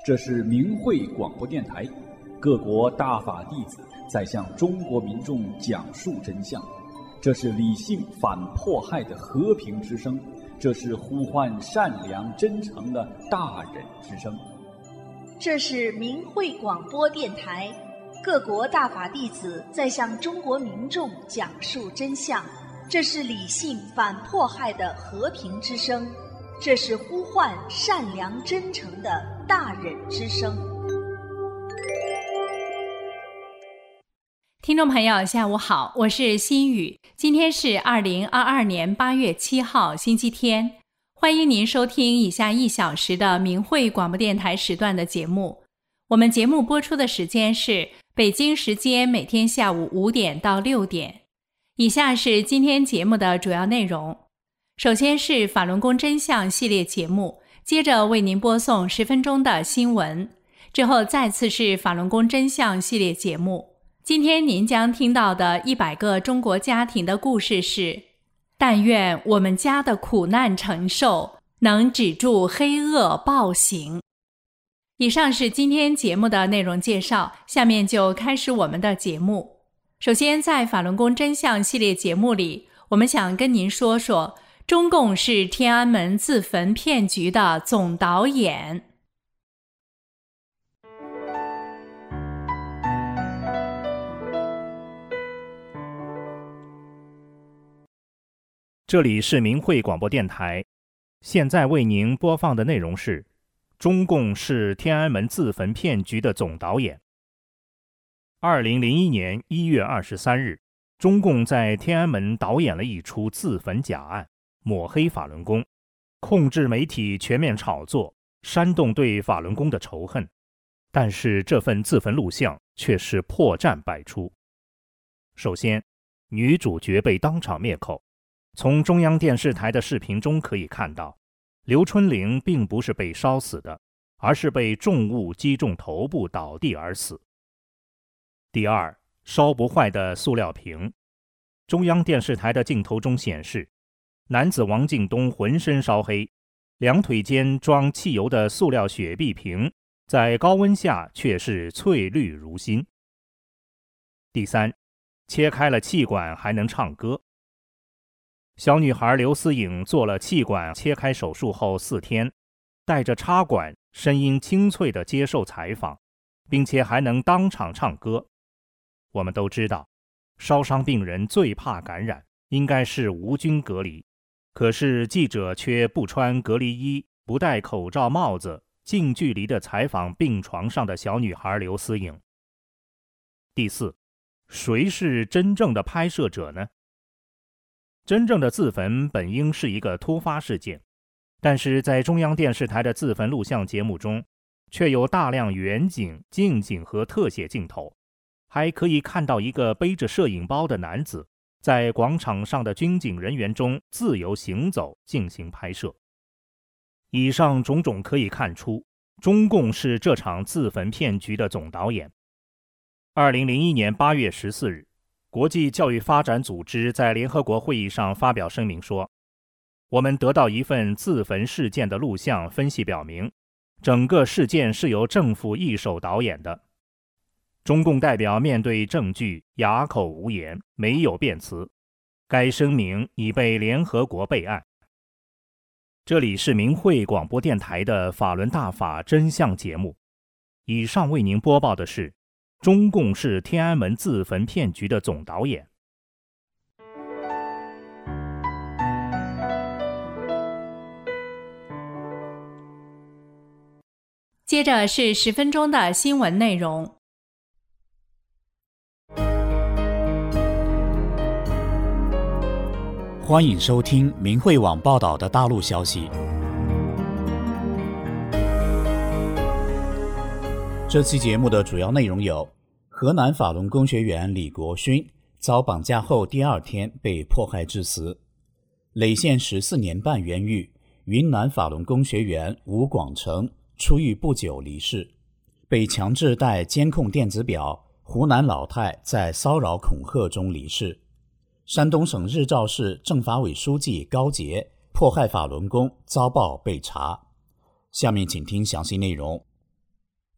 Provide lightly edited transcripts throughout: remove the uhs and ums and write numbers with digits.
这是明慧广播电台，各国大法弟子在向中国民众讲述真相。这是理性反迫害的和平之声，这是呼唤善良真诚的大忍之声。 这是明慧广播电台，各国大法弟子在向中国民众讲述真相。这是理性反迫害的和平之声，这是呼唤善良真诚的大忍之声。 听众朋友下午好，我是心雨，今天是2022年8月7号星期天，欢迎您收听以下1小时的明慧广播电台时段的节目。我们节目播出的时间是北京时间每天下午5点到6点。以下是今天节目的主要内容。首先是法轮功真相系列节目，接着为您播送10分钟的新闻，之后再次是法轮功真相系列节目。今天您将听到的100个中国家庭的故事是：但愿我们家的苦难承受能止住黑恶暴行。以上是今天节目的内容介绍，下面就开始我们的节目。首先，在法轮功真相系列节目里，我们想跟您说说中共是天安门自焚骗局的总导演。 这里是明慧广播电台，现在为您播放的内容是中共是天安门自焚骗局的总导演。2001年1月23日，中共在天安门导演了一出自焚假案，抹黑法轮功，控制媒体全面炒作，煽动对法轮功的仇恨。但是这份自焚录像却是破绽百出。首先，女主角被当场灭口。从中央电视台的视频中可以看到，刘春玲并不是被烧死的，而是被重物击中头部倒地而死。第二，烧不坏的塑料瓶。中央电视台的镜头中显示，男子王敬东浑身烧黑，两腿间装汽油的塑料雪碧瓶在高温下却是翠绿如新。第三，切开了气管还能唱歌。小女孩刘思颖做了气管切开手术后4天，带着插管，声音清脆地接受采访，并且还能当场唱歌。我们都知道，烧伤病人最怕感染，应该是无菌隔离。可是记者却不穿隔离衣，不戴口罩帽子，近距离地采访病床上的小女孩刘思颖。第四，谁是真正的拍摄者呢？真正的自焚本应是一个突发事件，但是在中央电视台的自焚录像节目中，却有大量远景、近景和特写镜头，还可以看到一个背着摄影包的男子在广场上的军警人员中自由行走进行拍摄。以上种种可以看出，中共是这场自焚骗局的总导演。2001年8月14日，国际教育发展组织在联合国会议上发表声明说，我们得到一份自焚事件的录像分析表明，整个事件是由政府一手导演的。中共代表面对证据哑口无言，没有辩词。该声明已被联合国备案。这里是明慧广播电台的法轮大法真相节目。以上为您播报的是中共是天安门自焚骗局的总导演。 接着是10分钟的新闻内容。 欢迎收听明慧网报道的大陆消息。这期节目的主要内容有：河南法轮功学员李国勋遭绑架后第2天被迫害致死；累限14年半冤狱，云南法轮功学员吴广成出狱不久离世；被强制戴监控电子表，湖南老太在骚扰恐吓中离世；山东省日照市政法委书记高杰迫害法轮功遭报被查。下面请听详细内容。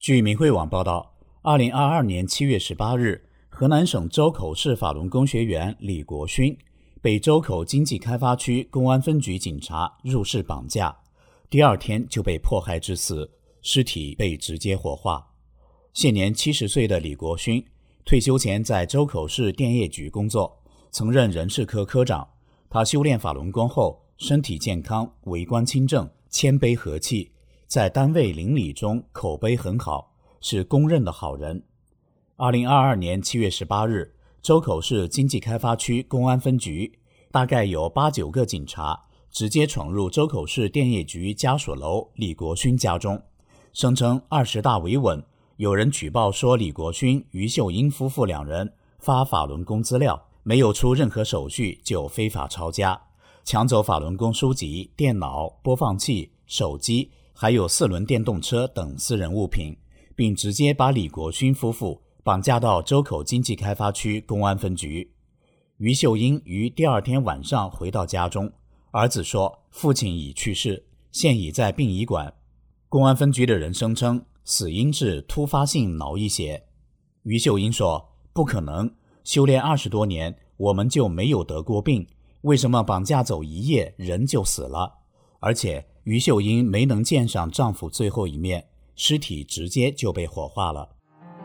据明慧网报道，2022年7月18日，河南省周口市法轮功学员李国勋被周口经济开发区公安分局警察入室绑架，第二天就被迫害致死，尸体被直接火化。现年70岁的李国勋，退休前在周口市电业局工作，曾任人事科科长。他修炼法轮功后，身体健康，为官清正，谦卑和气，在单位邻里中口碑很好，是公认的好人。2022年7月18日，周口市经济开发区公安分局大概有8-9个警察直接闯入周口市电业局家属楼李国勋家中，声称20大维稳，有人举报说李国勋、于秀英夫妇2人发法轮功资料，没有出任何手续就非法抄家，抢走法轮功书籍、电脑、播放器、手机，还有4轮电动车等私人物品，并直接把李国勋夫妇绑架到周口经济开发区公安分局。于秀英于第二天晚上回到家中，儿子说父亲已去世，现已在殡仪馆。公安分局的人声称死因是突发性脑溢血。于秀英说，不可能，修炼20多年我们就没有得过病，为什么绑架走一夜人就死了？而且于秀英没能见上丈夫最后一面，尸体直接就被火化了。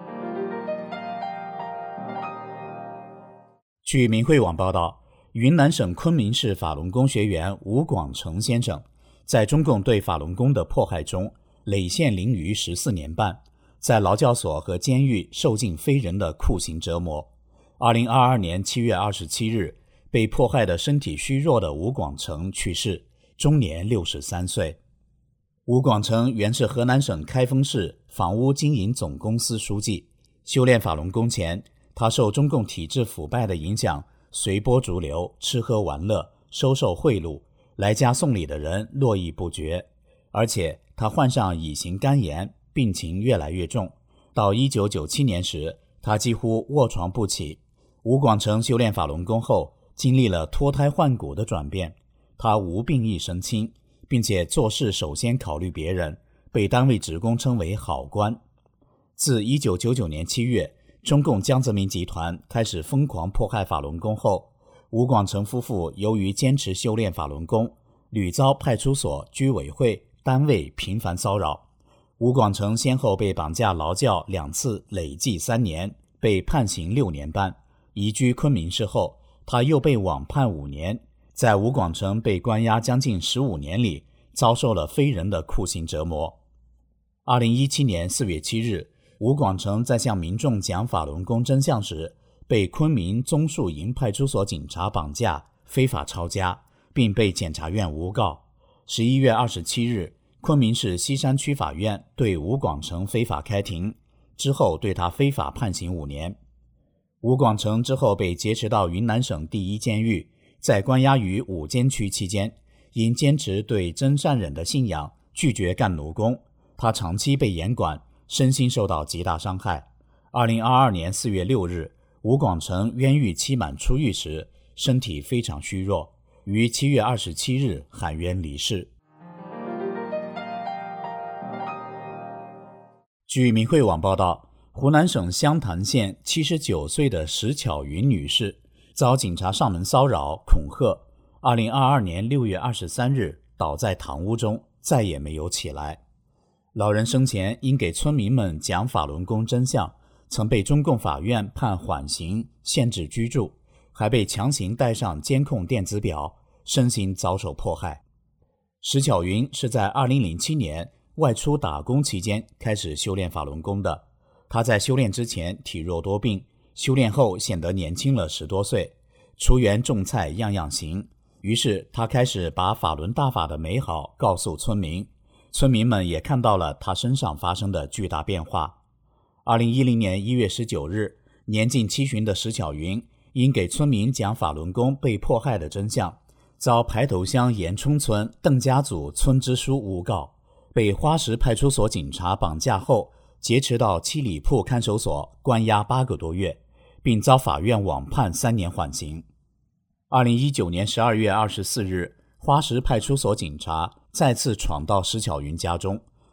据明慧网报道，云南省昆明市法轮功学员吴广成先生在中共对法轮功的迫害中累陷囹圄14年半，在劳教所和监狱受尽非人的酷刑折磨。2022年7月27日，被迫害的身体虚弱的吴广成去世，终年63岁。吴广成原是河南省开封市房屋经营总公司书记，修炼法轮功前，他受中共体制腐败的影响，随波逐流，吃喝玩乐，收受贿赂，来家送礼的人络绎不绝。而且他患上乙型肝炎，病情越来越重，到1997年时，他几乎卧床不起。吴广成修炼法轮功后，经历了脱胎换骨的转变，他无病一身轻，并且做事首先考虑别人，被单位职工称为好官。自1999年7月，中共江泽民集团开始疯狂迫害法轮功后，吴广成夫妇由于坚持修炼法轮功，屡遭派出所、居委会、单位频繁骚扰。吴广成先后被绑架劳教2次，累计3年，被判刑6年半。移居昆明市后，他又被网判5年。在吴广成被关押将近15年里，遭受了非人的酷刑折磨。2017年4月7日，吴广成在向民众讲法轮功真相时，被昆明棕树营派出所警察绑架，非法抄家，并被检察院诬告。11月27日，昆明市西山区法院对吴广成非法开庭，之后对他非法判刑5年。吴广成之后被劫持到云南省第一监狱，在关押于五监区期间，因坚持对真善忍的信仰，拒绝干奴工，他长期被严管，身心受到极大伤害。2022年4月6日，吴广成冤狱期满出狱时，身体非常虚弱，于7月27日含冤离世。据明慧网报道，湖南省湘潭县79岁的石巧云女士遭警察上门骚扰恐吓，2022年6月23日倒在堂屋中，再也没有起来。老人生前因给村民们讲法轮功真相，曾被中共法院判缓刑、限制居住，还被强行带上监控电子表，身心遭受迫害。石巧云是在2007年外出打工期间开始修炼法轮功的。他在修炼之前体弱多病，修炼后显得年轻了10多岁，出园种菜样样行。于是他开始把法轮大法的美好告诉村民，村民们也看到了他身上发生的巨大变化。2010年1月19日，年近70的石巧云因给村民讲法轮功被迫害的真相，遭排头乡岩冲村邓家组村支书诬告，被花石派出所警察绑架后劫持到七里铺看守所关押8个多月，并遭法院网判3年缓刑。2019年12月24日，花石派出所警察再次闯到石巧云家中，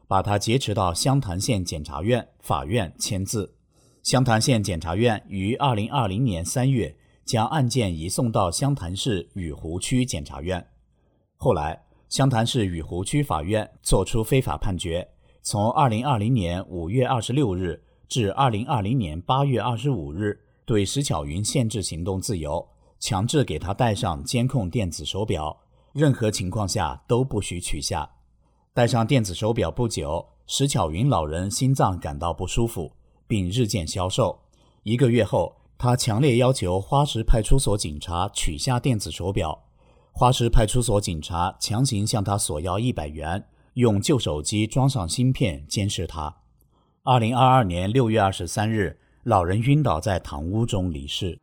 把他劫持到湘潭县检察院、法院签字。湘潭县检察院于2020年3月将案件移送到湘潭市雨湖区检察院。后来，湘潭市雨湖区法院作出非法判决，从2020年5月26日至2020年8月25日，对石巧云限制行动自由，强制给他戴上监控电子手表，任何情况下都不许取下。戴上电子手表不久，石巧云老人心脏感到不舒服，并日渐消瘦。1个月后，他强烈要求花石派出所警察取下电子手表。花石派出所警察强行向他索要100元，用旧手机装上芯片监视他。2022年6月23日，老人晕倒在堂屋中离世。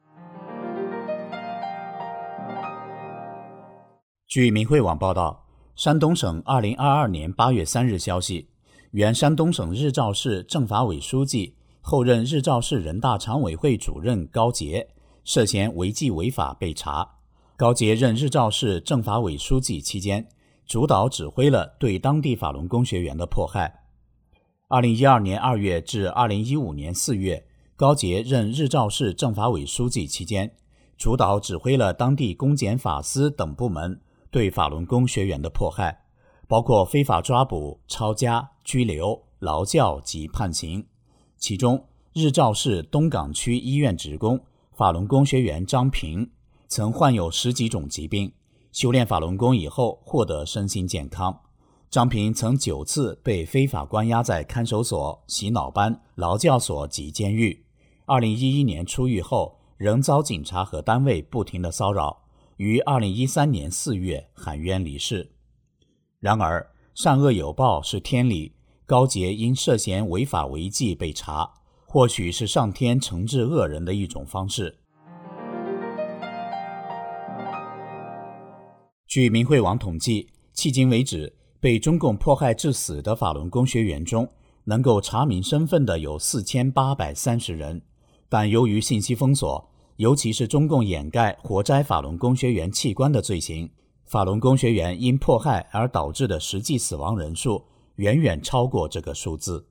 据明慧网报道，山东省2022年8月3日消息，原山东省日照市政法委书记、后任日照市人大常委会主任高杰涉嫌违纪违法被查。高杰任日照市政法委书记期间，主导指挥了对当地法轮功学员的迫害。2012年2月至2015年4月，高杰任日照市政法委书记期间，主导指挥了当地公检法司等部门对法轮功学员的迫害，包括非法抓捕、抄家、拘留、劳教及判刑。其中，日照市东港区医院职工、法轮功学员张平曾患有10几种疾病，修炼法轮功以后获得身心健康。张平曾9次被非法关押在看守所、洗脑班、劳教所及监狱。2011年出狱后，仍遭警察和单位不停的骚扰，于2013年4月含冤离世。然而，善恶有报是天理，高杰因涉嫌违法违纪被查，或许是上天惩治恶人的一种方式。据明慧网统计，迄今为止，被中共迫害致死的法轮功学员中，能够查明身份的有4830人，但由于信息封锁，尤其是中共掩盖活摘法轮功学员器官的罪行，法轮功学员因迫害而导致的实际死亡人数远远超过这个数字。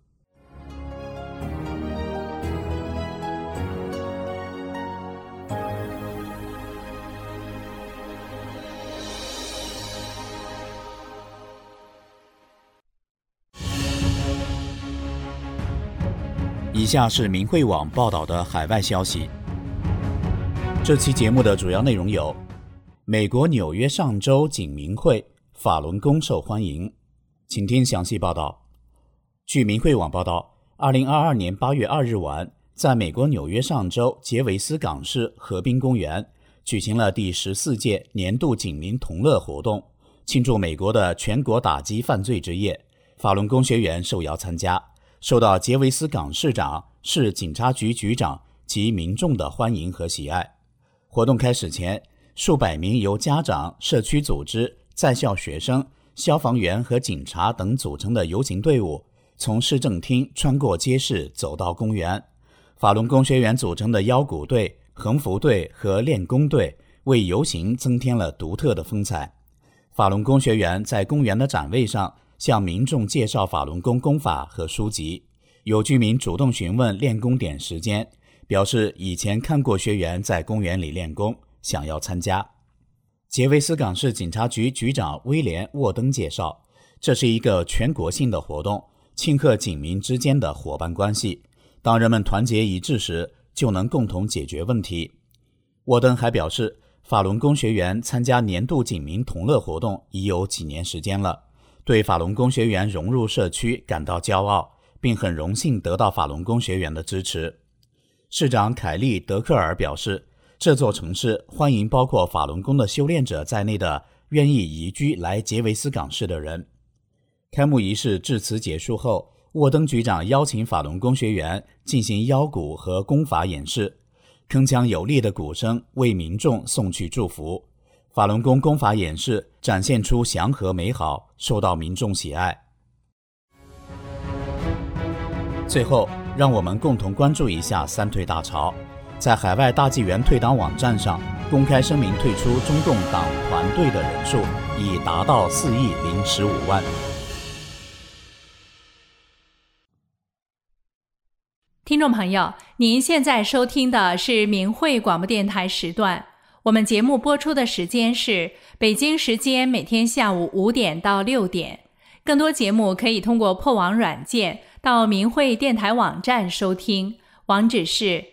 以下是明慧网报道的海外消息。这期节目的主要内容有：美国纽约上州景明会法轮功受欢迎，请听详细报道。据明慧网报道，2022年8月2日晚，在美国纽约上州杰维斯港市河滨公园举行了第14届年度警民同乐活动，庆祝美国的全国打击犯罪之夜。法轮功学员受邀参加，受到杰维斯港市长、市警察局局长及民众的欢迎和喜爱。活动开始前，数百名由家长、社区组织、在校学生、消防员和警察等组成的游行队伍从市政厅穿过街市走到公园。法轮功学员组成的腰鼓队、横幅队和练功队为游行增添了独特的风采。法轮功学员在公园的展位上向民众介绍法轮功功法和书籍，有居民主动询问练功点时间，表示以前看过学员在公园里练功，想要参加。杰维斯港市警察局局长威廉·沃登介绍，这是一个全国性的活动，庆贺警民之间的伙伴关系。当人们团结一致时，就能共同解决问题。沃登还表示，法轮功学员参加年度警民同乐活动已有几年时间了，对法轮功学员融入社区感到骄傲，并很荣幸得到法轮功学员的支持。市长凯利·德克尔表示，这座城市欢迎包括法轮功的修炼者在内的愿意移居来杰维斯港市的人。开幕仪式致辞结束后，沃登局长邀请法轮功学员进行腰鼓和功法演示，铿锵有力的鼓声为民众送去祝福。法轮功功法演示展现出祥和美好，受到民众喜爱。最后，让我们共同关注一下三退大潮。在海外大纪元退党网站上公开声明退出中共党团队的人数已达到4.015亿。 听众朋友，您现在收听的是明慧广播电台时段，我们节目播出的时间是北京时间每天下午5点到6点。更多节目可以通过破网软件到明慧电台网站收听，网址是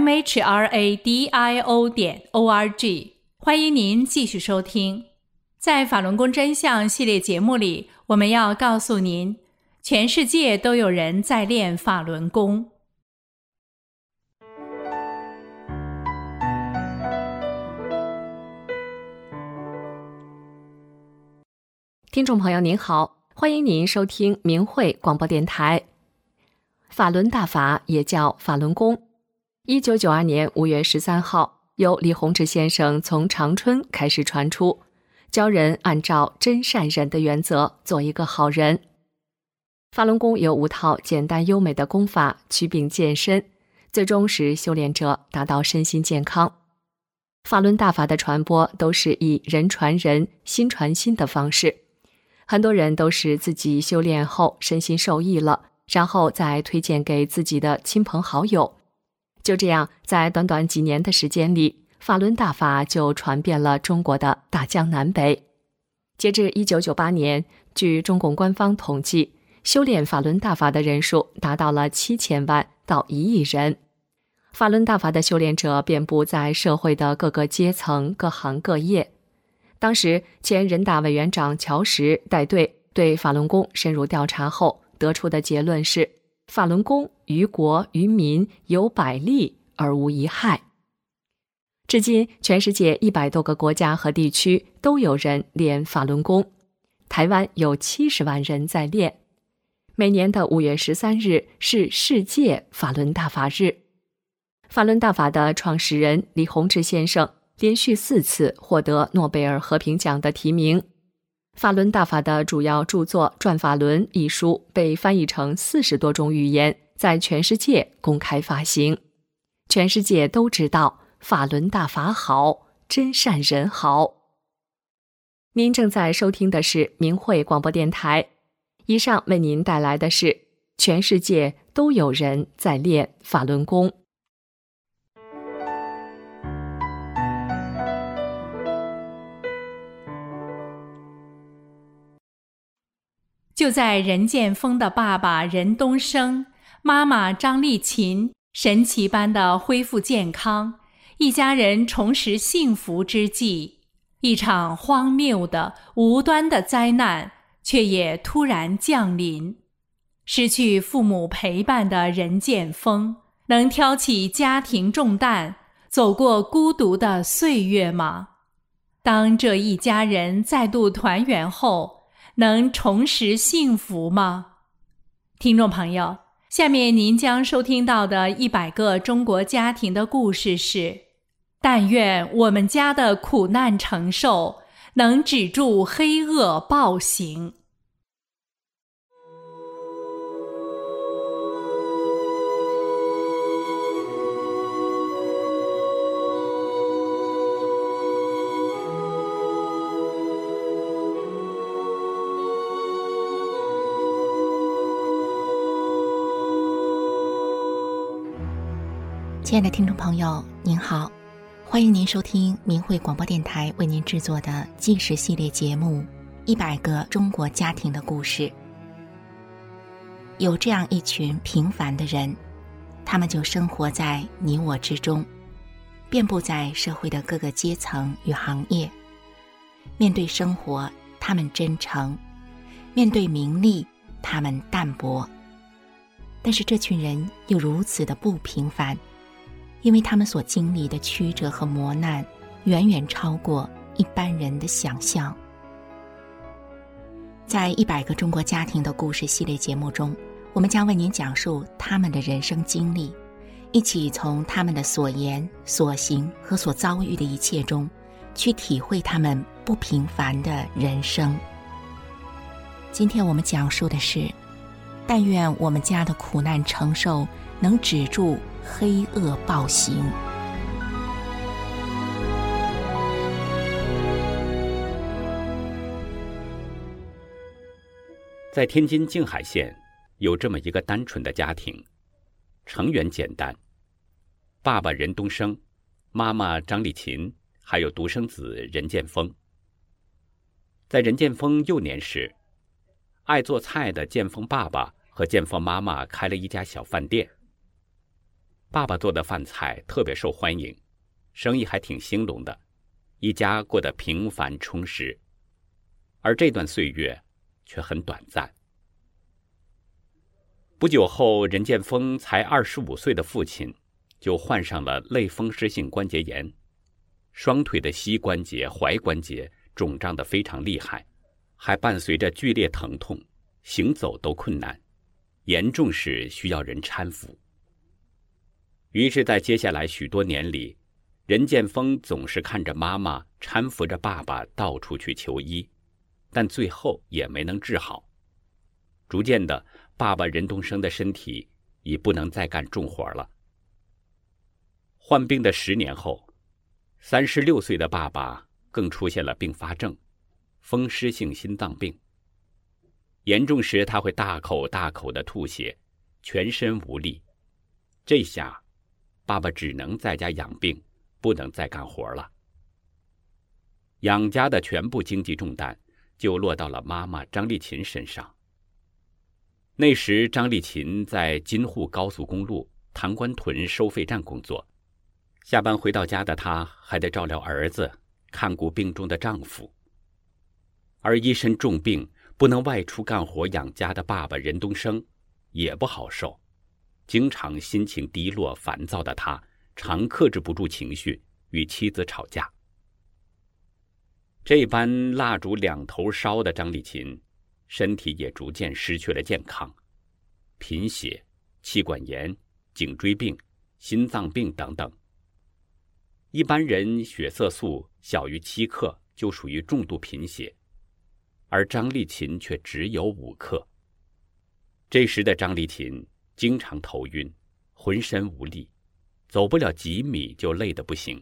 mhradio.org。 欢迎您继续收听。在法轮功真相系列节目里，我们要告诉您，全世界都有人在练法轮功。 听众朋友您好，欢迎您收听明慧广播电台。法轮大法也叫法轮功，1992年5月13号，由李洪志先生从长春开始传出，教人按照真善忍的原则做一个好人。法轮功有5套简单优美的功法，祛病健身，最终使修炼者达到身心健康。法轮大法的传播都是以人传人、心传心的方式，很多人都是自己修炼后身心受益了，然后再推荐给自己的亲朋好友。就这样，在短短几年的时间里，法轮大法就传遍了中国的大江南北。截至1998年，据中共官方统计，修炼法轮大法的人数达到了7000万到1亿人。法轮大法的修炼者遍布在社会的各个阶层、各行各业。当时前人大委员长乔石带队对法轮功深入调查后，得出的结论是，法轮功于国于民有百利而无一害。至今，全世界100多个国家和地区都有人练法轮功，台湾有70万人在练。每年的5月13日是世界法轮大法日。法轮大法的创始人李洪志先生连续4次获得诺贝尔和平奖的提名。法轮大法的主要著作《转法轮》一书被翻译成40多种语言，在全世界公开发行。全世界都知道法轮大法好，真善人好。您正在收听的是明慧广播电台，以上为您带来的是全世界都有人在练法轮功。 就在任建峰的爸爸任东升、妈妈张丽琴神奇般的恢复健康，一家人重拾幸福之际，一场荒谬的无端的灾难却也突然降临。失去父母陪伴的任建峰，能挑起家庭重担，走过孤独的岁月吗？当这一家人再度团圆后，能重拾幸福吗？听众朋友，下面您将收听到的100个中国家庭的故事是：但愿我们家的苦难承受能止住黑恶暴行。 亲爱的听众朋友您好，欢迎您收听明慧广播电台为您制作的纪实系列节目100个中国家庭的故事。有这样一群平凡的人，他们就生活在你我之中，遍布在社会的各个阶层与行业。面对生活，他们真诚；面对名利，他们淡泊。但是这群人又如此的不平凡，因为他们所经历的曲折和磨难远远超过一般人的想象。在100个中国家庭的故事系列节目中，我们将为您讲述他们的人生经历，一起从他们的所言所行和所遭遇的一切中去体会他们不平凡的人生。今天我们讲述的是，但愿我们家的苦难承受能止住黑恶暴行。 在天津静海县有这么一个单纯的家庭， 成员简单，爸爸任东升，妈妈张丽琴，还有独生子任建峰。在任建峰幼年时，爱做菜的建峰爸爸和建峰妈妈开了一家小饭店。爸爸做的饭菜特别受欢迎，生意还挺兴隆的，一家过得平凡充实。而这段岁月却很短暂。不久后，任建峰才25岁的父亲就患上了类风湿性关节炎，双腿的膝关节、踝关节肿胀得非常厉害，还伴随着剧烈疼痛，行走都困难，严重时需要人搀扶。于是在接下来许多年里，任建峰总是看着妈妈搀扶着爸爸到处去求医，但最后也没能治好。逐渐的，爸爸任东升的身体已不能再干重活了。患病的10年后，36岁的爸爸更出现了并发症，风湿性心脏病。严重时他会大口大口的吐血，全身无力。这下爸爸只能在家养病，不能再干活了。养家的全部经济重担就落到了妈妈张丽琴身上。那时张丽琴在京沪高速公路塘关屯收费站工作，下班回到家的她还得照料儿子，看顾病中的丈夫。而一身重病不能外出干活养家的爸爸任东升也不好受，经常心情低落烦躁的他常克制不住情绪，与妻子吵架。这般蜡烛两头烧的张丽琴，身体也逐渐失去了健康，贫血、气管炎、颈椎病、心脏病等等。一般人血色素小于7克就属于重度贫血，而张丽琴却只有5克。这时的张丽琴经常头晕，浑身无力，走不了几米就累得不行。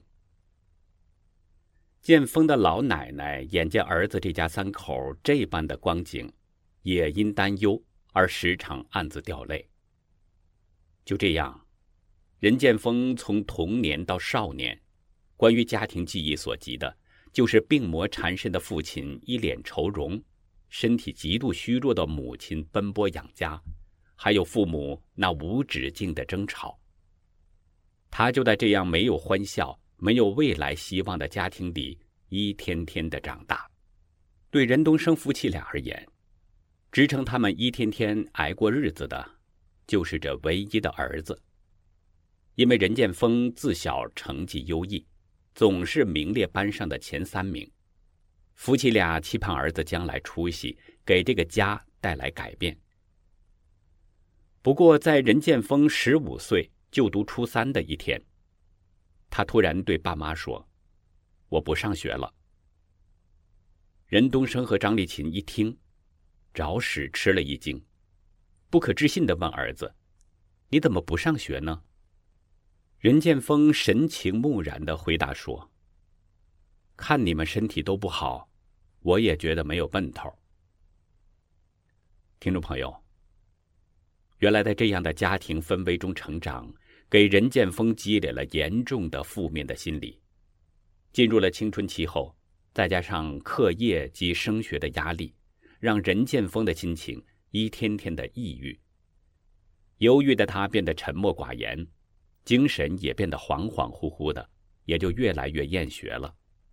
建峰的老奶奶眼见儿子这家3口这般的光景，也因担忧而时常暗自掉泪。就这样，任建峰从童年到少年，关于家庭记忆所及的就是病魔缠身的父亲一脸愁容，身体极度虚弱的母亲奔波养家，还有父母那无止境的争吵。他就在这样没有欢笑、没有未来希望的家庭里一天天的长大。对任东升夫妻俩而言，支撑他们一天天挨过日子的就是这唯一的儿子。因为任建峰自小成绩优异，总是名列班上的前3名，夫妻俩期盼儿子将来出息，给这个家带来改变。不过在任建峰15岁就读初3的一天，他突然对爸妈说：“我不上学了。”任东升和张丽琴一听，着实吃了一惊，不可置信地问儿子：“你怎么不上学呢？”任建峰神情木然地回答说：“看你们身体都不好，我也觉得没有奔头。”听众朋友，原来在这样的家庭氛围中成长，给任建峰积累了严重的负面的心理。进入了青春期后，再加上课业及升学的压力，让任建峰的心情一天天的抑郁。忧郁的他变得沉默寡言，精神也变得恍恍惚惚的，也就越来越厌学了。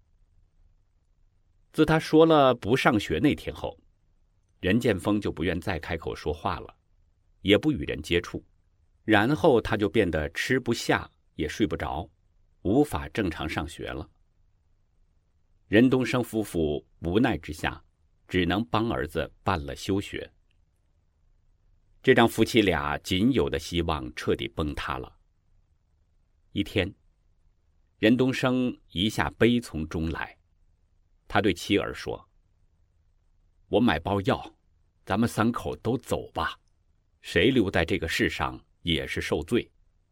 自他说了不上学那天后，任建峰就不愿再开口说话了，也不与人接触，然后他就变得吃不下也睡不着，无法正常上学了。任东升夫妇无奈之下，只能帮儿子办了休学。这让夫妻俩仅有的希望彻底崩塌了。一天，任东升一下悲从中来，他对妻儿说：“我买包药，咱们3口都走吧，谁留在这个世上也是受罪。”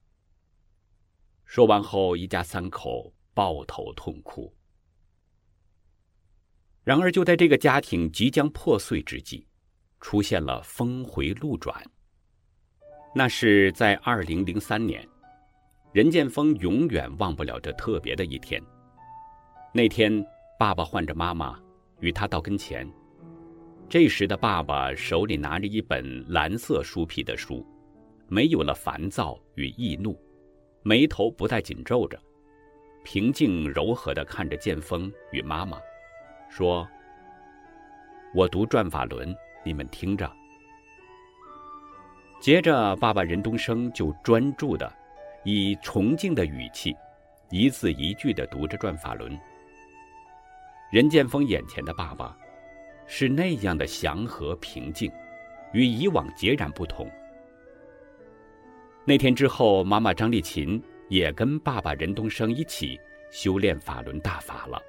说完后，一家3口抱头痛哭。然而就在这个家庭即将破碎之际，出现了峰回路转。 那是在2003年，任建峰永远忘不了这特别的一天。那天，爸爸唤着妈妈与他到跟前，这时的爸爸手里拿着一本蓝色书皮的书，没有了烦躁与易怒，眉头不再紧皱着，平静柔和地看着建峰与妈妈，说：“我读转法轮，你们听着。”接着爸爸任东升就专注地以崇敬的语气一字一句地读着转法轮。任建峰眼前的爸爸是那样的祥和平静，与以往截然不同。那天之后，妈妈张丽琴也跟爸爸任东升一起修炼法轮大法了。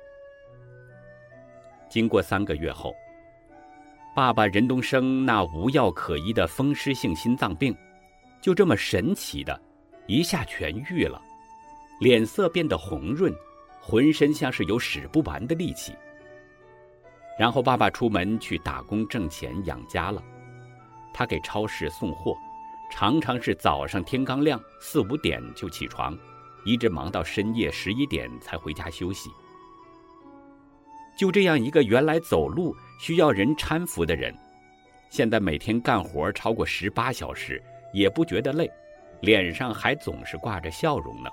经过3个月后，爸爸任东升那无药可医的风湿性心脏病就这么神奇的一下痊愈了，脸色变得红润，浑身像是有使不完的力气。然后爸爸出门去打工挣钱养家了，他给超市送货，常常是早上天刚亮4、5点就起床，一直忙到深夜11点才回家休息。就这样一个原来走路需要人搀扶的人，现在每天干活超过18小时也不觉得累，脸上还总是挂着笑容呢。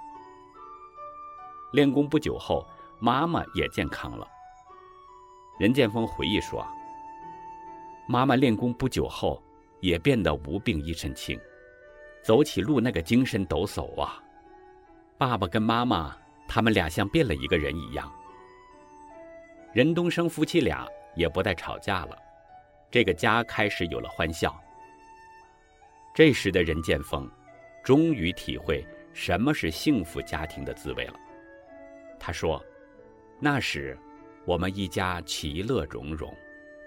练功不久后，妈妈也健康了。任建峰回忆说，妈妈练功不久后也变得无病一身轻，走起路那个精神抖擞啊。爸爸跟妈妈他们俩像变了一个人一样。任东升夫妻俩也不再吵架了，这个家开始有了欢笑。这时的任建峰终于体会什么是幸福家庭的滋味了。他说，那时我们一家其乐融融。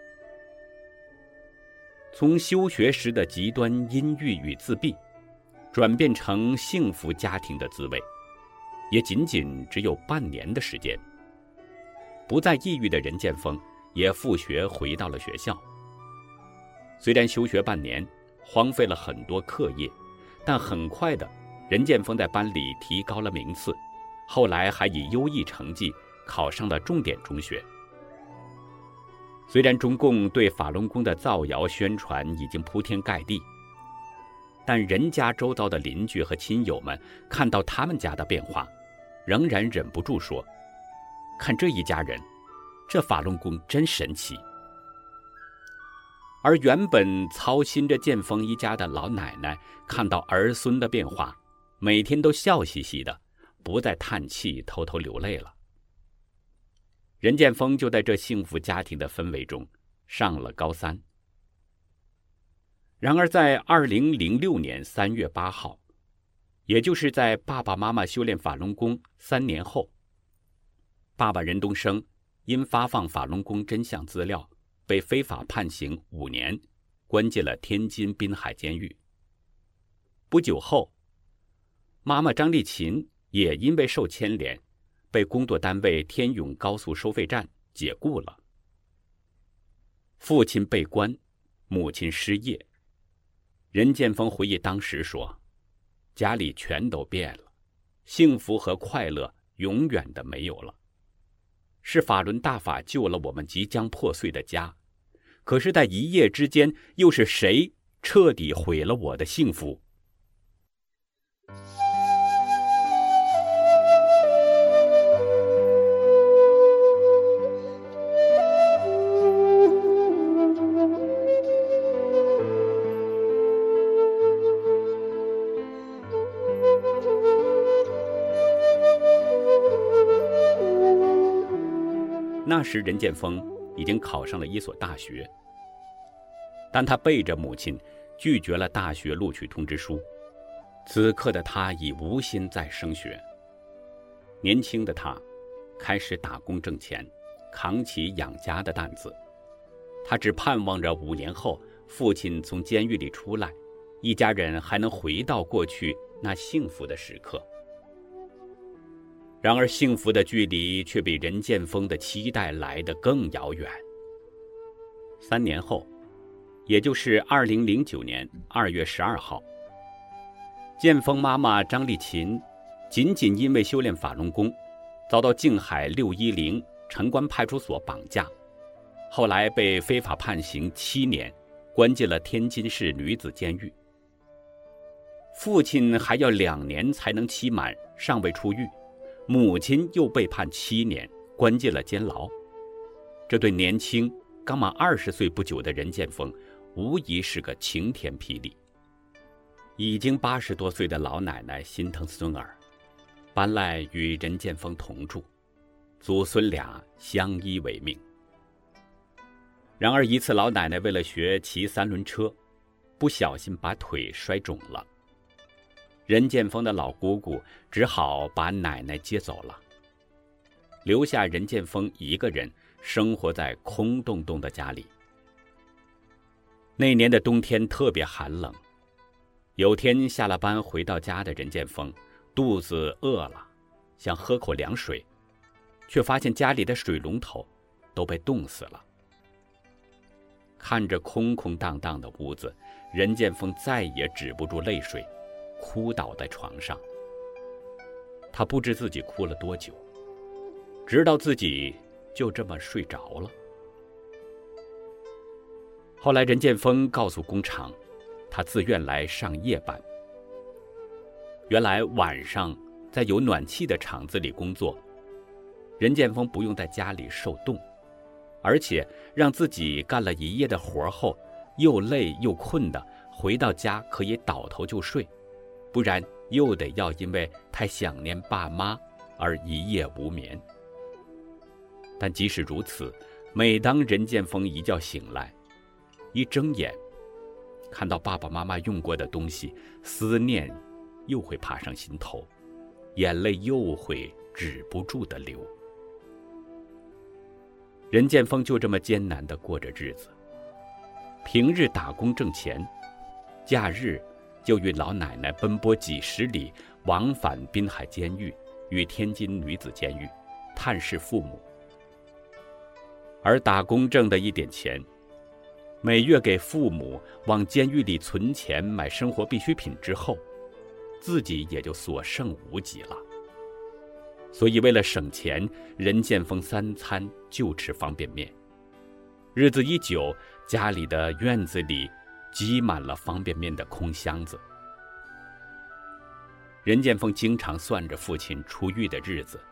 从休学时的极端阴郁与自闭，转变成幸福家庭的滋味，也仅仅只有半年的时间。不再抑郁的任建峰也复学回到了学校。虽然休学半年，荒废了很多课业，但很快的，任建峰在班里提高了名次，后来还以优异成绩考上了重点中学。虽然中共对法轮功的造谣宣传已经铺天盖地，但任家周遭的邻居和亲友们看到他们家的变化，仍然忍不住说，看这一家人，这法轮功真神奇。而原本操心着建峰一家的老奶奶看到儿孙的变化，每天都笑嘻嘻的，不再叹气偷偷流泪了。任建峰就在这幸福家庭的氛围中上了高3。然而在2006年3月8号，也就是在爸爸妈妈修炼法轮功3年后，爸爸任东升因发放法轮功真相资料被非法判刑5年，关进了天津滨海监狱。不久后，妈妈张丽琴也因为受牵连，被工作单位天永高速收费站解雇了。父亲被关，母亲失业。任建峰回忆当时说，家里全都变了，幸福和快乐永远的没有了。是法轮大法救了我们即将破碎的家，可是在一夜之间，又是谁彻底毁了我的幸福？那时任建峰已经考上了一所大学，但他背着母亲拒绝了大学录取通知书。此刻的他已无心再升学。年轻的他开始打工挣钱，扛起养家的担子。他只盼望着5年后父亲从监狱里出来，一家人还能回到过去那幸福的时刻。然而幸福的距离却比任建峰的期待来得更遥远。3年后，也就是2009年2月12号， 建峰妈妈张丽琴仅仅因为修炼法轮功，遭到静海610城关派出所绑架，后来被非法判刑7年，关进了天津市女子监狱。父亲还要2年才能期满，尚未出狱，母亲又被判7年，关进了监牢。这对年轻刚满20岁不久的任建峰，无疑是个晴天霹雳。已经80多岁的老奶奶心疼孙儿，搬来与任建峰同住，祖孙俩相依为命。然而一次，老奶奶为了学骑3轮车，不小心把腿摔肿了。任建峰的老姑姑只好把奶奶接走了，留下任建峰一个人生活在空洞洞的家里。那年的冬天特别寒冷，有天下了班回到家的任建峰肚子饿了，想喝口凉水，却发现家里的水龙头都被冻死了。看着空空荡荡的屋子，任建峰再也止不住泪水，哭倒在床上。他不知自己哭了多久，直到自己就这么睡着了。后来任建峰告诉工厂，他自愿来上夜班。原来晚上在有暖气的厂子里工作，任建峰不用在家里受冻，而且让自己干了一夜的活后，又累又困的，回到家可以倒头就睡，不然又得要因为太想念爸妈而一夜无眠。但即使如此，每当任建峰一觉醒来，一睁眼看到爸爸妈妈用过的东西，思念又会爬上心头，眼泪又会止不住的流。任建峰就这么艰难地过着日子，平日打工挣钱，假日就与老奶奶奔波几十里，往返滨海监狱与天津女子监狱，探视父母。而打工挣的一点钱，每月给父母往监狱里存钱买生活必需品之后，自己也就所剩无几了。所以为了省钱，任建峰3餐就吃方便面。日子一久，家里的院子里积满了方便面的空箱子。任建峰经常算着父亲出狱的日子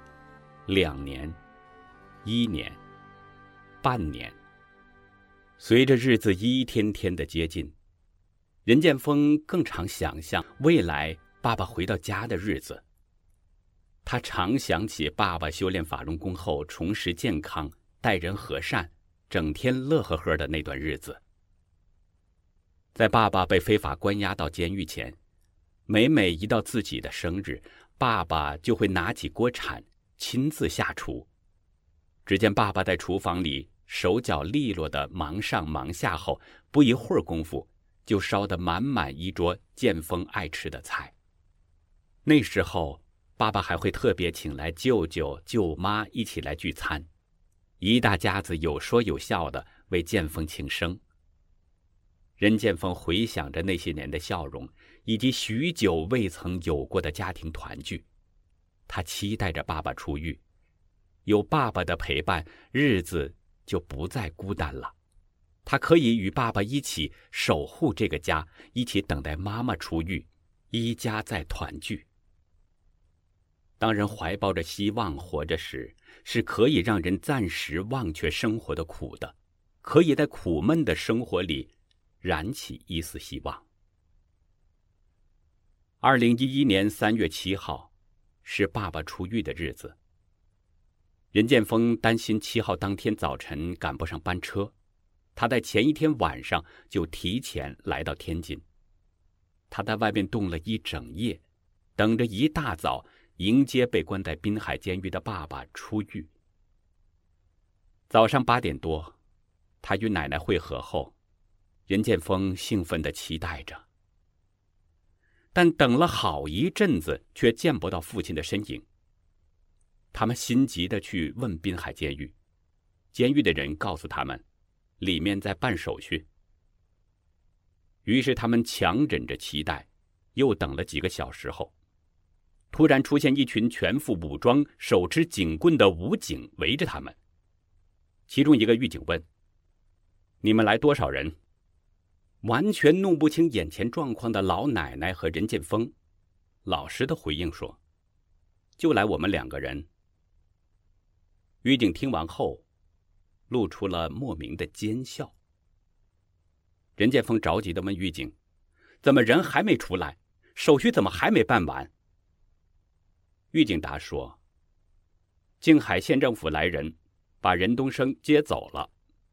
，2年、1年、半年。随着日子一天天的接近，任建峰更常想象未来爸爸回到家的日子。他常想起爸爸修炼法轮功后重拾健康，待人和善，整天乐呵呵的那段日子。在爸爸被非法关押到监狱前，每一到自己的生日，爸爸就会拿起锅铲亲自下厨。只见爸爸在厨房里手脚利落的忙上忙下后，不一会儿功夫就烧得满满一桌建峰爱吃的菜。那时候爸爸还会特别请来舅舅舅妈一起来聚餐，一大家子有说有笑的为建峰庆生。任建峰回想着那些年的笑容，以及许久未曾有过的家庭团聚，他期待着爸爸出狱，有爸爸的陪伴，日子就不再孤单了。他可以与爸爸一起守护这个家，一起等待妈妈出狱，一家再团聚。当人怀抱着希望活着时，是可以让人暂时忘却生活的苦的，可以在苦闷的生活里燃起一丝希望。2011年3月7号是爸爸出狱的日子。任建峰担心7号当天早晨赶不上班车，他在前一天晚上就提前来到天津。他在外面冻了一整夜，等着一大早迎接被关在滨海监狱的爸爸出狱。早上8点多，他与奶奶会合后，任建峰兴奋地期待着。但等了好一阵子，却见不到父亲的身影。他们心急地去问滨海监狱，监狱的人告诉他们，里面在办手续。于是他们强忍着期待， 又等了几个小时后，突然出现一群全副武装、手持警棍的武警围着他们。其中一个狱警问：“你们来多少人？”完全弄不清眼前状况的老奶奶和任剑锋老实的回应说：“就来我们2个人。”狱警听完后露出了莫名的奸笑。任剑锋着急地问狱警：“怎么人还没出来？手续怎么还没办完？”狱警答说：“静海县政府来人，把任东升接走了。”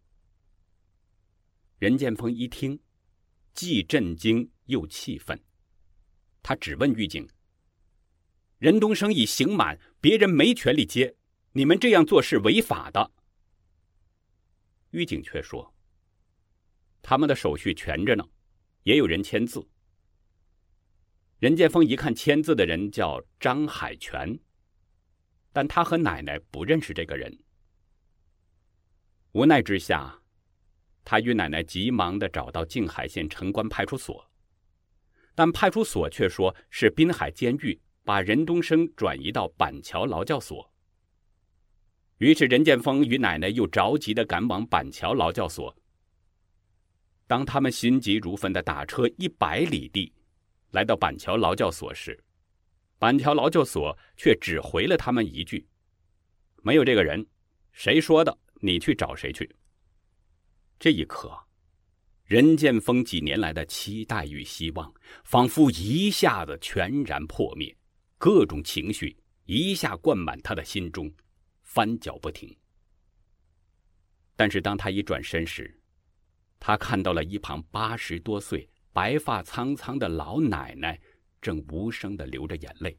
任剑锋一听，既震惊又气愤，他只问狱警：“任东升已刑满，别人没权利接，你们这样做是违法的。”狱警却说：“他们的手续全着呢，也有人签字。”任剑锋一看签字的人叫张海泉，但他和奶奶不认识这个人。无奈之下，他与奶奶急忙地找到静海县城关派出所，但派出所却说是滨海监狱把任东升转移到板桥劳教所。于是任剑锋与奶奶又着急地赶往板桥劳教所。当他们心急如焚地打车100里地来到板桥劳教所时，板桥劳教所却只回了他们一句：“没有这个人，谁说的，你去找谁去。”这一刻，任剑锋几年来的期待与希望仿佛一下子全然破灭，各种情绪一下灌满他的心中，翻搅不停。但是当他一转身时，他看到了一旁80多岁、白发苍苍的老奶奶正无声地流着眼泪。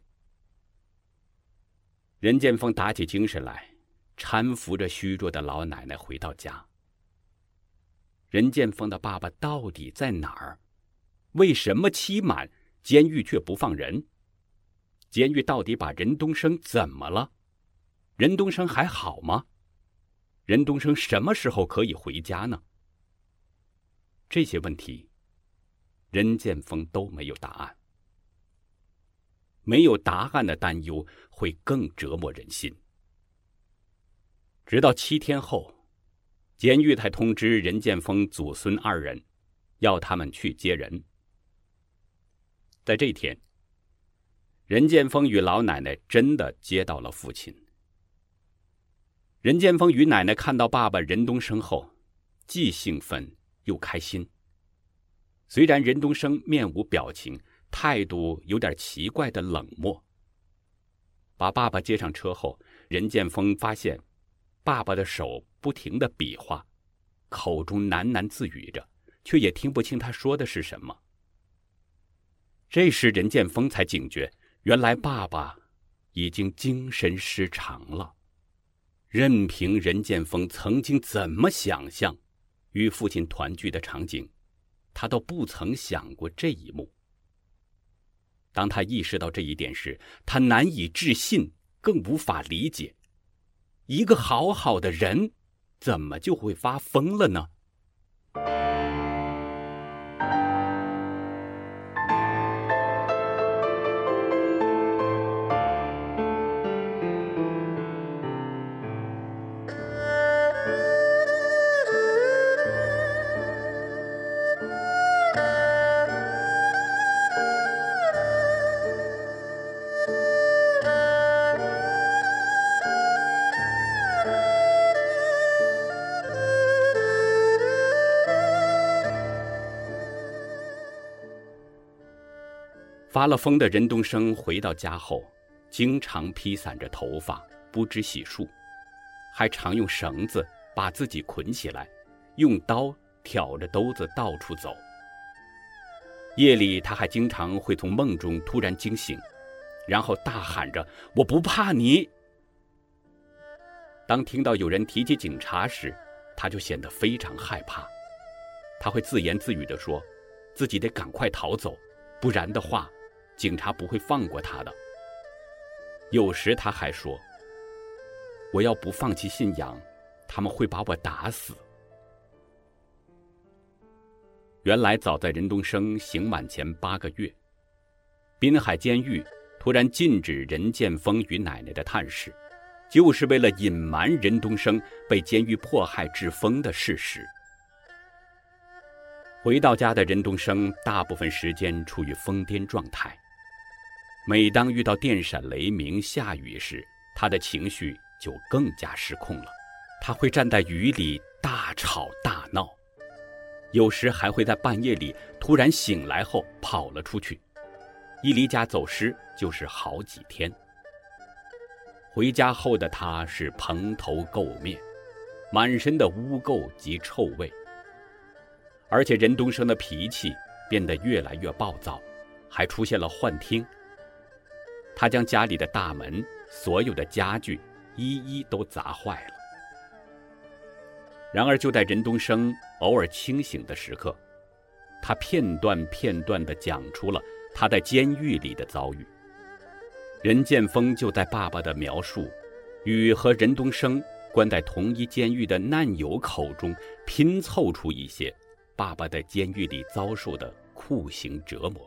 任剑锋打起精神来，搀扶着虚弱的老奶奶回到家。任剑锋的爸爸到底在哪儿？为什么期满监狱却不放人？监狱到底把任东升怎么了？任东升还好吗？任东升什么时候可以回家呢？这些问题，任剑锋都没有答案。没有答案的担忧会更折磨人心。直到7天后，监狱才通知任剑锋祖孙2人，要他们去接人。在这天，任剑锋与老奶奶真的接到了父亲。任剑锋与奶奶看到爸爸任东升后，既兴奋又开心。虽然任东升面无表情，态度有点奇怪的冷漠。把爸爸接上车后，任剑锋发现爸爸的手不停地比划，口中喃喃自语着，却也听不清他说的是什么。这时任剑锋才警觉，原来爸爸已经精神失常了。任凭任剑锋曾经怎么想象与父亲团聚的场景，他都不曾想过这一幕。当他意识到这一点时，他难以置信，更无法理解，一个好好的人怎么就会发疯了呢？发了疯的任东升回到家后，经常披散着头发，不知洗漱，还常用绳子把自己捆起来，用刀挑着兜子到处走。夜里他还经常会从梦中突然惊醒，然后大喊着：“我不怕你！”当听到有人提起警察时，他就显得非常害怕。他会自言自语地说，自己得赶快逃走，不然的话警察不会放过他的。有时他还说，我要不放弃信仰，他们会把我打死。原来早在任东升刑满前8个月， 滨海监狱突然禁止任建峰与奶奶的探视，就是为了隐瞒任东升被监狱迫害致疯的事实。回到家的任东升大部分时间处于疯癫状态，每当遇到电闪雷鸣、下雨时，他的情绪就更加失控了。他会站在雨里大吵大闹，有时还会在半夜里突然醒来后跑了出去，一离家走失就是好几天。回家后的他是蓬头垢面，满身的污垢及臭味，而且任东升的脾气变得越来越暴躁，还出现了幻听。他将家里的大门、所有的家具一一都砸坏了。然而就在任东升偶尔清醒的时刻，他片段地讲出了他在监狱里的遭遇。任建峰就在爸爸的描述与和任东升关在同一监狱的难友口中拼凑出一些爸爸在监狱里遭受的酷刑折磨。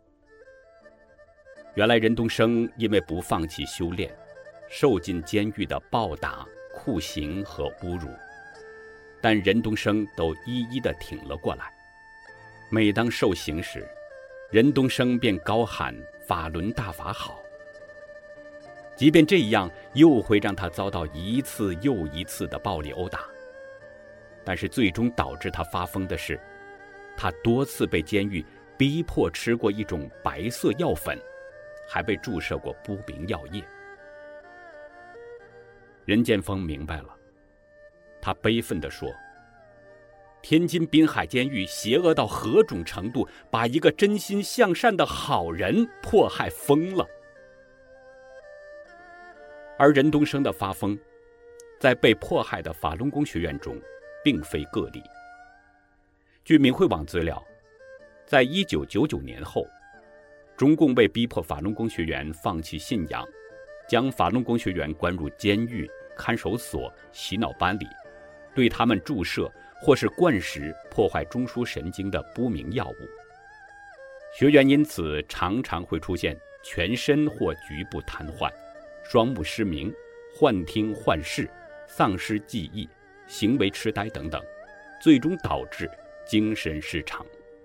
原来任东升因为不放弃修炼，受尽监狱的暴打、酷刑和侮辱，但任东升都一一地挺了过来。每当受刑时，任东升便高喊法轮大法好。即便这样，又会让他遭到一次又一次的暴力殴打。但是最终导致他发疯的是，他多次被监狱逼迫吃过一种白色药粉，还被注射过不明药液。任建峰明白了，他悲愤地说，天津滨海监狱邪恶到何种程度，把一个真心向善的好人迫害疯了。而任东升的发疯，在被迫害的法轮功学院中并非个例。据明慧网资料，在1999年后，中共为逼迫法轮功学员放弃信仰，将法轮功学员关入监狱、看守所、洗脑班里，对他们注射或是灌食破坏中枢神经的不明药物。学员因此常常会出现全身或局部瘫痪、双目失明、幻听幻视、丧失记忆、行为痴呆等等，最终导致精神失常。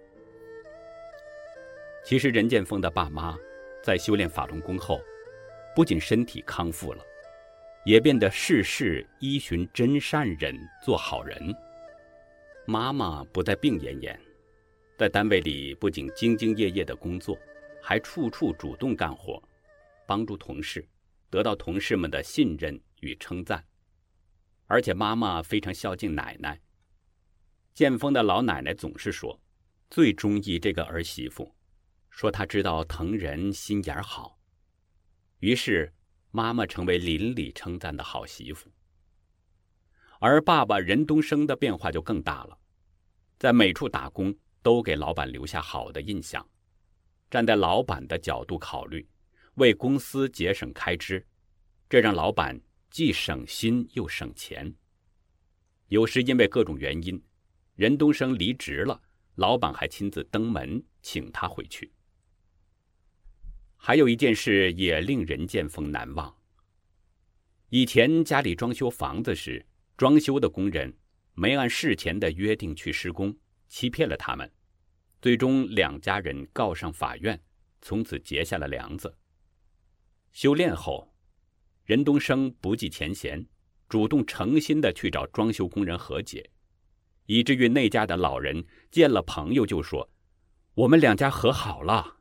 其实任建峰的爸妈在修炼法轮功后，不仅身体康复了，也变得事事依循真善忍，做好人。妈妈不再病恹恹，在单位里不仅兢兢业业的工作，还处处主动干活，帮助同事，得到同事们的信任与称赞。而且妈妈非常孝敬奶奶。建峰的老奶奶总是说，最中意这个儿媳妇，说她知道疼人，心眼好。于是妈妈成为邻里称赞的好媳妇。而爸爸任东升的变化就更大了，在每处打工都给老板留下好的印象，站在老板的角度考虑，为公司节省开支，这让老板既省心又省钱。有时因为各种原因，任东升离职了，老板还亲自登门请他回去。还有一件事也令任建峰难忘。以前家里装修房子时，装修的工人没按事前的约定去施工，欺骗了他们，最终两家人告上法院，从此结下了梁子。修炼后，任东升不计前嫌，主动诚心地去找装修工人和解，以至于那家的老人见了朋友就说，我们两家和好了。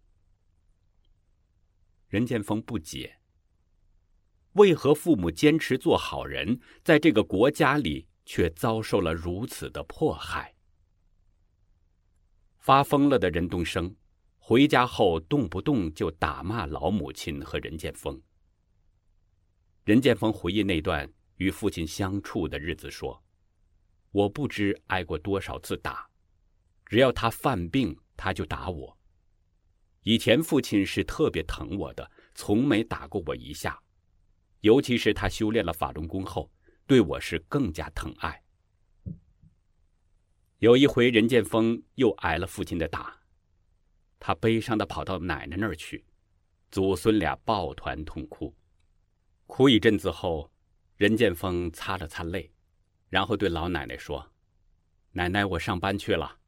任建峰不解，为何父母坚持做好人，在这个国家里却遭受了如此的迫害？发疯了的任东升回家后动不动就打骂老母亲和任建峰。任建峰回忆那段与父亲相处的日子说，我不知挨过多少次打，只要他犯病他就打我。以前父亲是特别疼我的，从没打过我一下，尤其是他修炼了法轮功后，对我是更加疼爱。有一回任建峰又挨了父亲的打， 他悲伤地跑到奶奶那儿去，祖孙俩抱团痛哭。哭一阵子后，任建峰擦了擦泪，然后对老奶奶说：“奶奶，我上班去了。”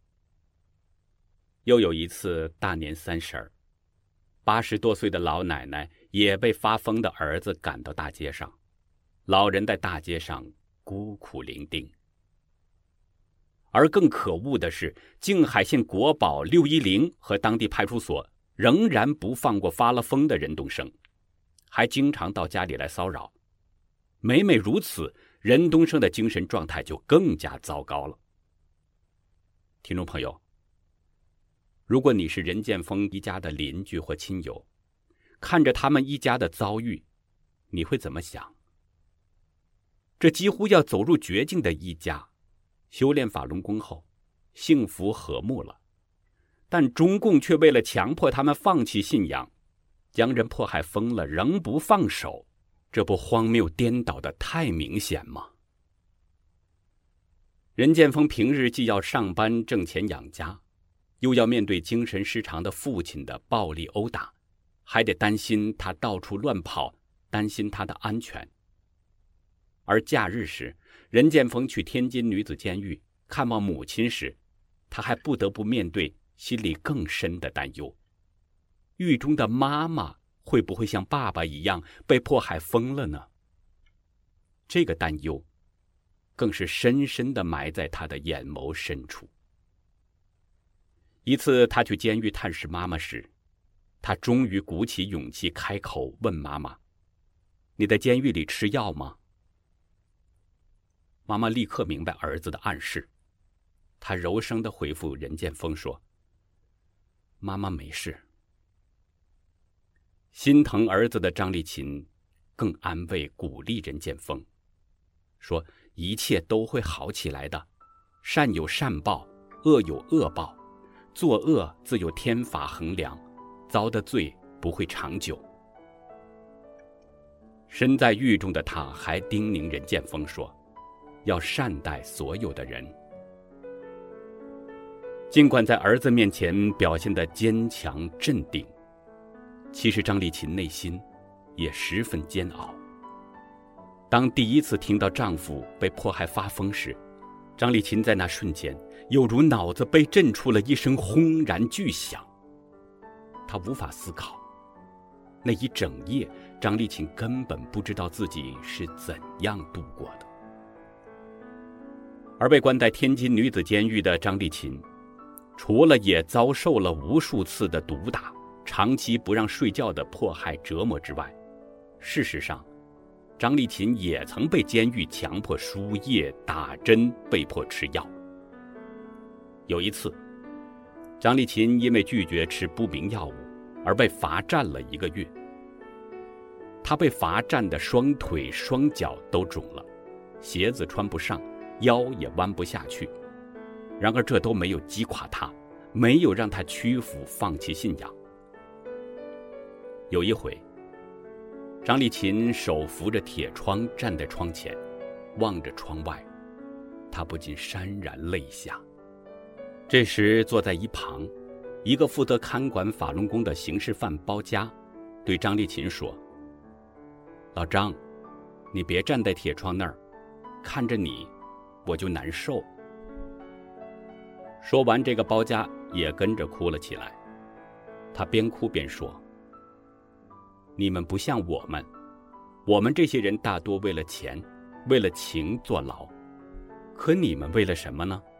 又有一次大年30，80多岁的老奶奶也被发疯的儿子赶到大街上，老人在大街上孤苦伶仃。而更可恶的是，静海县国保610和当地派出所仍然不放过发了疯的任东升，还经常到家里来骚扰。每每如此，任东升的精神状态就更加糟糕了。听众朋友，如果你是任建峰一家的邻居或亲友，看着他们一家的遭遇，你会怎么想？这几乎要走入绝境的一家，修炼法轮功后幸福和睦了，但中共却为了强迫他们放弃信仰，将人迫害疯了仍不放手，这不荒谬颠倒的太明显吗？任建峰平日既要上班挣钱养家，又要面对精神失常的父亲的暴力殴打，还得担心他到处乱跑，担心他的安全。而假日时，任建峰去天津女子监狱看望母亲时，他还不得不面对心里更深的担忧：狱中的妈妈会不会像爸爸一样被迫害疯了呢？这个担忧更是深深地埋在他的眼眸深处。一次他去监狱探视妈妈时，他终于鼓起勇气开口问妈妈：“你在监狱里吃药吗？”妈妈立刻明白儿子的暗示，她柔声地回复任建峰说：“妈妈没事。”心疼儿子的张丽琴更安慰鼓励任建峰，说：“一切都会好起来的，善有善报，恶有恶报，作恶自有天法衡量，遭的罪不会长久。”身在狱中的他还叮咛任建峰说：“要善待所有的人。”尽管在儿子面前表现得坚强镇定，其实张丽琴内心也十分煎熬。当第一次听到丈夫被迫害发疯时，张丽琴在那瞬间犹如脑子被震出了一声轰然巨响。她无法思考，那一整夜张丽琴根本不知道自己是怎样度过的。而被关在天津女子监狱的张丽琴，除了也遭受了无数次的毒打，长期不让睡觉的迫害折磨之外，事实上张丽琴也曾被监狱强迫输液、打针，被迫吃药。有一次，张丽琴因为拒绝吃不明药物而被罚站了1个月。她被罚站的双腿双脚都肿了，鞋子穿不上，腰也弯不下去。然而这都没有击垮她，没有让她屈服放弃信仰。有一回，张丽琴手扶着铁窗站在窗前，望着窗外，她不禁潸然泪下。这时坐在一旁，一个负责看管法轮功的刑事犯包家对张丽琴说：“老张，你别站在铁窗那儿，看着你我就难受。”说完，这个包家也跟着哭了起来。他边哭边说：“你们不像我们这些人大多为了钱，为了情坐牢，可你们为了什么呢？”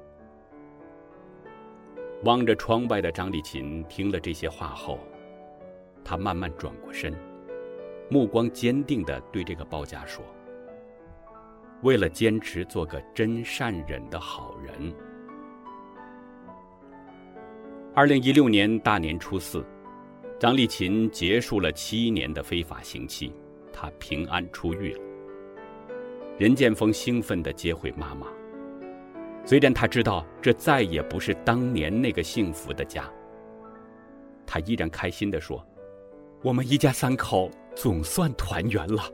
望着窗外的张丽琴听了这些话后，她慢慢转过身，目光坚定地对这个包家说：“为了坚持做个真善忍的好人。”2016年大年初4，张丽琴结束了7年的非法刑期，她平安出狱了。任建峰兴奋地接回妈妈，虽然他知道这再也不是当年那个幸福的家，他依然开心地说：“我们一家3口总算团圆了。”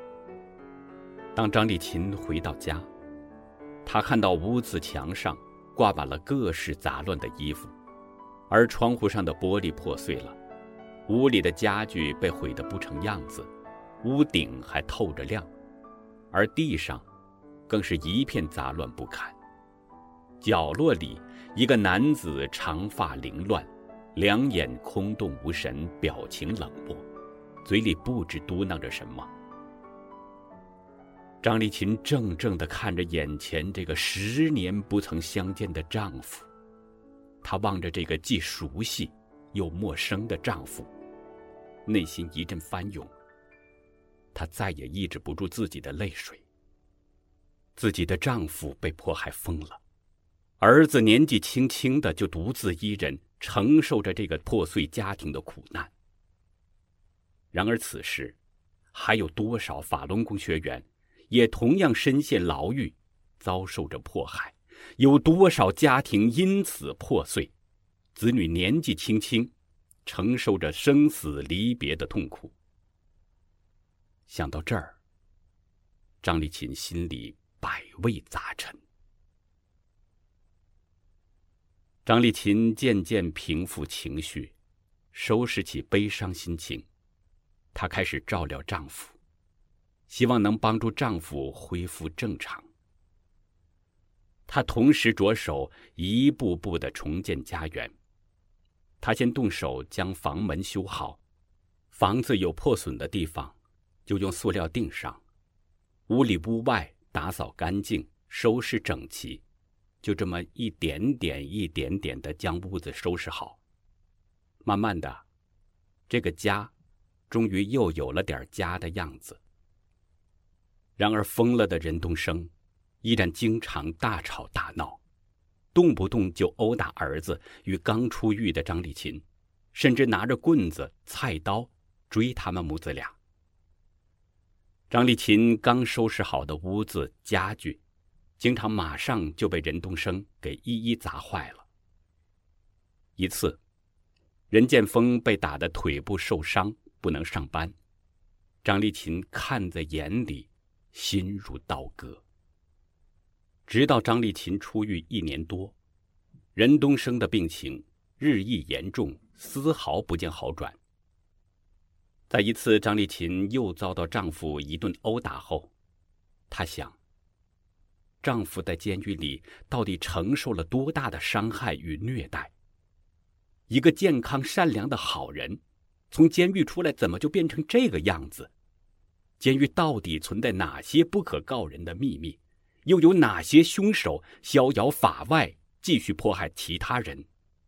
当张丽琴回到家，她看到屋子墙上挂满了各式杂乱的衣服，而窗户上的玻璃破碎了，屋里的家具被毁得不成样子，屋顶还透着亮，而地上更是一片杂乱不堪。角落里，一个男子长发凌乱，两眼空洞无神，表情冷漠，嘴里不知嘟囔着什么。张丽琴怔怔地看着眼前这个10年不曾相见的丈夫，她望着这个既熟悉又陌生的丈夫，内心一阵翻涌。她再也抑制不住自己的泪水。自己的丈夫被迫害疯了，儿子年纪轻轻的就独自一人承受着这个破碎家庭的苦难。然而此时，还有多少法轮功学员也同样深陷牢狱，遭受着迫害？有多少家庭因此破碎，子女年纪轻轻，承受着生死离别的痛苦？想到这儿，张丽琴心里百味杂陈。张丽琴渐渐平复情绪，收拾起悲伤心情，她开始照料丈夫，希望能帮助丈夫恢复正常。她同时着手一步步地重建家园。她先动手将房门修好，房子有破损的地方就用塑料钉上，屋里屋外打扫干净，收拾整齐，就这么一点点地将屋子收拾好。慢慢的，这个家终于又有了点家的样子。然而疯了的任东升依然经常大吵大闹，动不动就殴打儿子与刚出狱的张丽琴，甚至拿着棍子菜刀追他们母子俩。张丽琴刚收拾好的屋子家具，经常马上就被任东升给一一砸坏了。一次，任建峰被打得腿部受伤，不能上班，张丽琴看在眼里，心如刀割。直到张丽琴出狱1年多，任东升的病情日益严重，丝毫不见好转。在一次张丽琴又遭到丈夫一顿殴打后，她想，丈夫在监狱里到底承受了多大的伤害与虐待？一个健康善良的好人，从监狱出来怎么就变成这个样子？监狱到底存在哪些不可告人的秘密？又有哪些凶手逍遥法外，继续迫害其他人？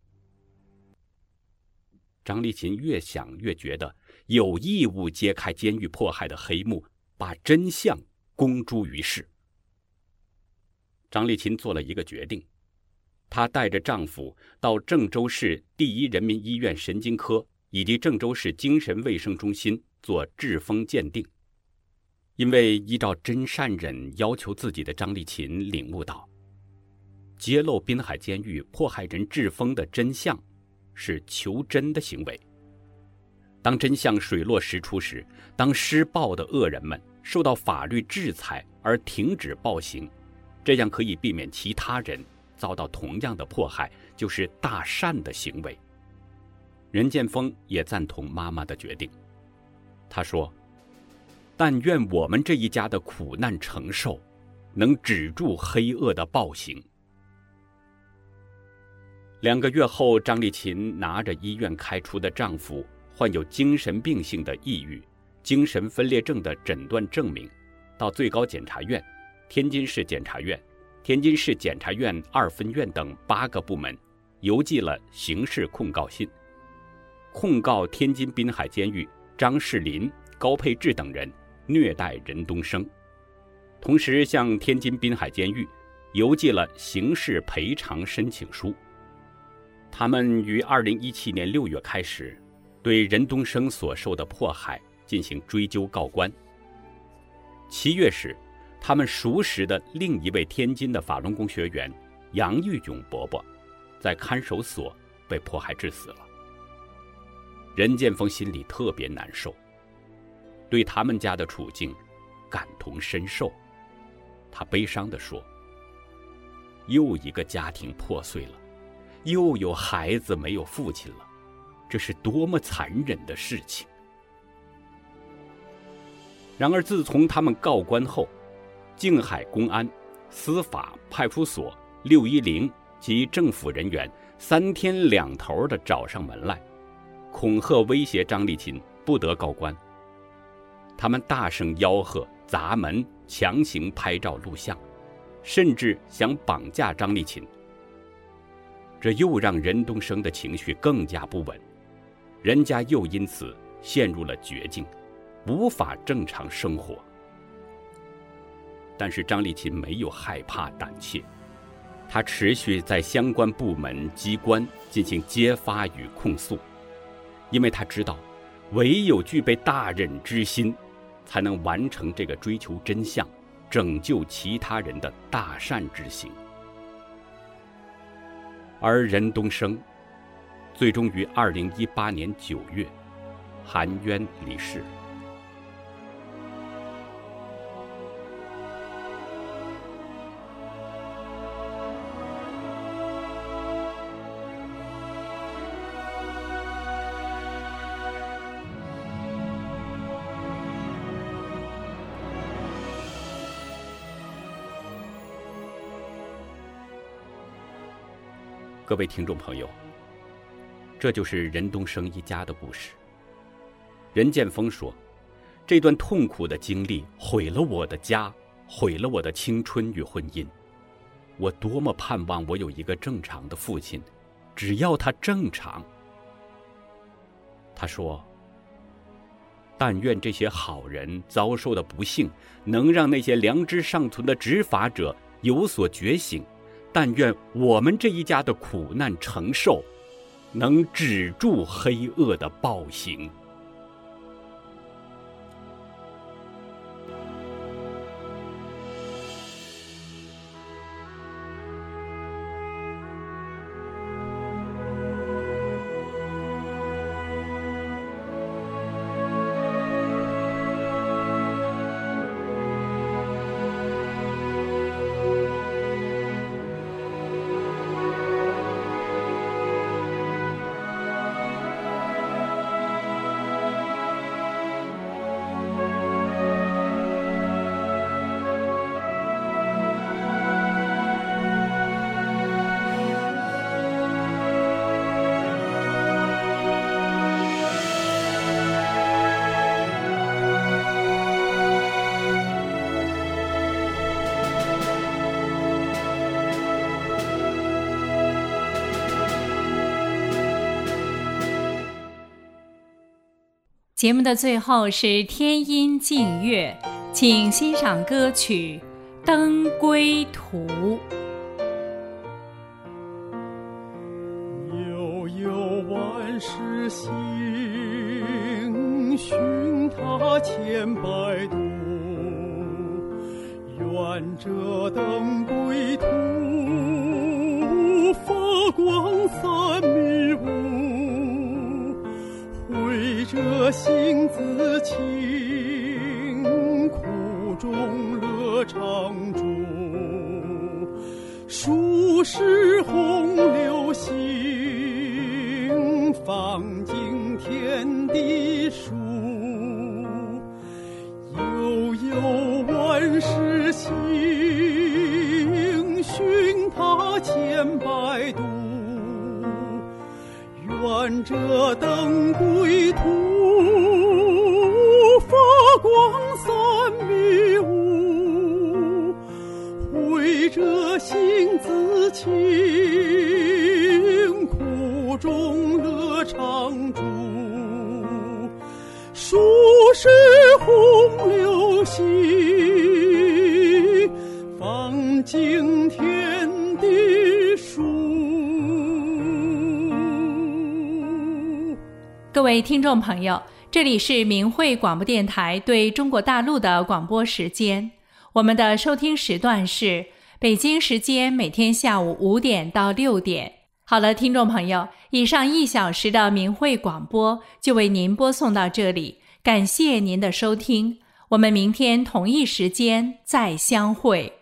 张丽琴越想越觉得有义务揭开监狱迫害的黑幕，把真相公诸于世。张丽琴做了一个决定，她带着丈夫到郑州市第一人民医院神经科以及郑州市精神卫生中心做痔风鉴定。因为依照真善忍要求自己的张丽琴领悟到，揭露滨海监狱迫害人痔风的真相是求真的行为。当真相水落石出时，当施暴的恶人们受到法律制裁而停止暴行，这样可以避免其他人遭到同样的迫害，就是大善的行为。任建峰也赞同妈妈的决定，他说，但愿我们这一家的苦难承受能止住黑恶的暴行。2个月后，张丽琴拿着医院开出的丈夫患有精神病性的抑郁、精神分裂症的诊断证明，到最高检察院、天津市检察院、天津市检察院2分院等8个部门邮寄了刑事控告信，控告天津滨海监狱张世林、高佩志等人虐待任东升，同时向天津滨海监狱邮寄了刑事赔偿申请书。他们于2017年6月开始对任东升所受的迫害进行追究告关。7月时，他们熟识的另一位天津的法轮功学员杨玉勇伯伯在看守所被迫害致死了。任建峰心里特别难受，对他们家的处境感同身受。他悲伤地说， 又一个家庭破碎了，又有孩子没有父亲了，这是多么残忍的事情。然而自从他们告官后，静海公安、司法、派出所、610及政府人员3天2头地找上门来，恐吓威胁张丽琴不得告官。他们大声吆喝、砸门、强行拍照录像，甚至想绑架张丽琴。这又让任东升的情绪更加不稳，人家又因此陷入了绝境，无法正常生活。但是张丽琴没有害怕胆怯，她持续在相关部门机关进行揭发与控诉，因为她知道唯有具备大忍之心，才能完成这个追求真相、拯救其他人的大善之行。而任东升最终于2018年9月含冤离世。各位听众朋友，这就是任东升一家的故事。任建峰说，这段痛苦的经历毁了我的家，毁了我的青春与婚姻。我多么盼望我有一个正常的父亲，只要他正常。他说，但愿这些好人遭受的不幸能让那些良知尚存的执法者有所觉醒，但愿我们这一家的苦难承受能止住黑恶的暴行。 节目的最后是天音静乐，请欣赏歌曲《登归途》。 悠悠万事兴，寻他千百度。愿这登归途，发光三米五。为这心自清，苦中乐常驻。数十洪流行，放尽天地数。悠悠万事兴，寻他千百度。愿这登归途，发光三米五。为这心自清，苦中乐常驻。数十洪流行，放尽天地数。 各位听众朋友，这里是明慧广播电台对中国大陆的广播时间。我们的收听时段是北京时间每天下午5点到6点。好了，听众朋友，以上1小时的明慧广播就为您播送到这里，感谢您的收听，我们明天同一时间再相会。